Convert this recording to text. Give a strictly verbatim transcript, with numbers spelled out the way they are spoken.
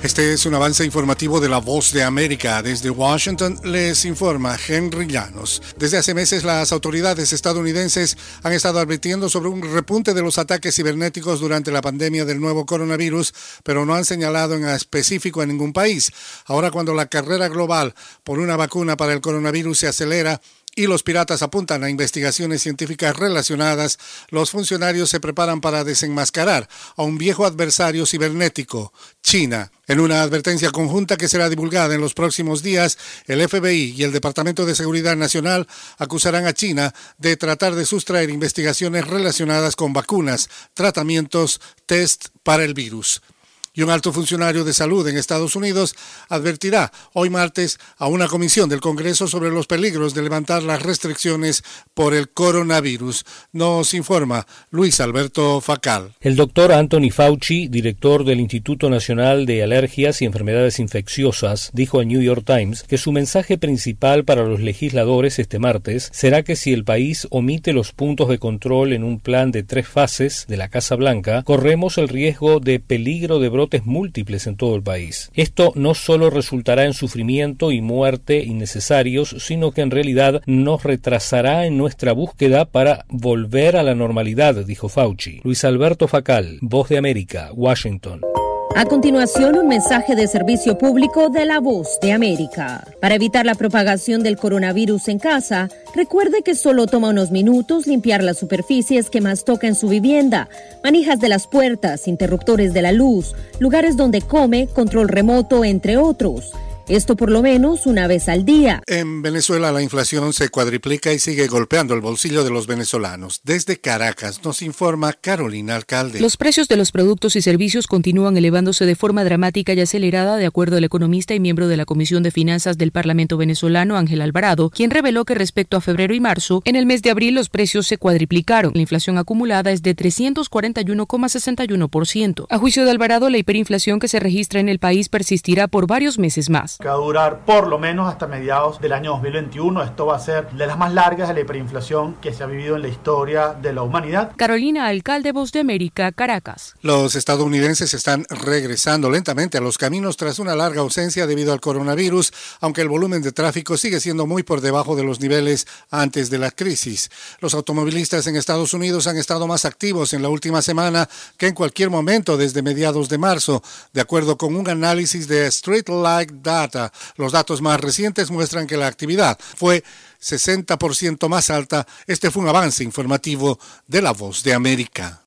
Este es un avance informativo de La Voz de América. Desde Washington les informa Henry Llanos. Desde hace meses las autoridades estadounidenses han estado advirtiendo sobre un repunte de los ataques cibernéticos durante la pandemia del nuevo coronavirus, pero no han señalado en específico a ningún país. Ahora, cuando la carrera global por una vacuna para el coronavirus se acelera y los piratas apuntan a investigaciones científicas relacionadas, los funcionarios se preparan para desenmascarar a un viejo adversario cibernético, China. En una advertencia conjunta que será divulgada en los próximos días, el F B I y el Departamento de Seguridad Nacional acusarán a China de tratar de sustraer investigaciones relacionadas con vacunas, tratamientos, test para el virus. Y un alto funcionario de salud en Estados Unidos advertirá hoy martes a una comisión del Congreso sobre los peligros de levantar las restricciones por el coronavirus. Nos informa Luis Alberto Facal. El doctor Anthony Fauci, director del Instituto Nacional de Alergias y Enfermedades Infecciosas, dijo al New York Times que su mensaje principal para los legisladores este martes será que si el país omite los puntos de control en un plan de tres fases de la Casa Blanca, corremos el riesgo de peligro de brote múltiples en todo el país. Esto no solo resultará en sufrimiento y muerte innecesarios, sino que en realidad nos retrasará en nuestra búsqueda para volver a la normalidad, dijo Fauci. Luis Alberto Facal, Voz de América, Washington. A continuación, un mensaje de servicio público de La Voz de América. Para evitar la propagación del coronavirus en casa, recuerde que solo toma unos minutos limpiar las superficies que más toca en su vivienda, manijas de las puertas, interruptores de la luz, lugares donde come, control remoto, entre otros. Esto por lo menos una vez al día. En Venezuela la inflación se cuadriplica y sigue golpeando el bolsillo de los venezolanos. Desde Caracas nos informa Carolina Alcalde. Los precios de los productos y servicios continúan elevándose de forma dramática y acelerada, de acuerdo al economista y miembro de la Comisión de Finanzas del Parlamento venezolano, Ángel Alvarado, quien reveló que respecto a febrero y marzo, en el mes de abril los precios se cuadriplicaron. La inflación acumulada es de trescientos cuarenta y uno coma sesenta y uno por ciento. A juicio de Alvarado, la hiperinflación que se registra en el país persistirá por varios meses más. Que va a durar por lo menos hasta mediados del año dos mil veintiuno. Esto va a ser de las más largas de la hiperinflación que se ha vivido en la historia de la humanidad. Carolina Alcalde, Voz de América, Caracas. Los estadounidenses están regresando lentamente a los caminos tras una larga ausencia debido al coronavirus, aunque el volumen de tráfico sigue siendo muy por debajo de los niveles antes de la crisis. Los automovilistas en Estados Unidos han estado más activos en la última semana que en cualquier momento desde mediados de marzo, de acuerdo con un análisis de Street Light Data. Los datos más recientes muestran que la actividad fue sesenta por ciento más alta. Este fue un avance informativo de La Voz de América.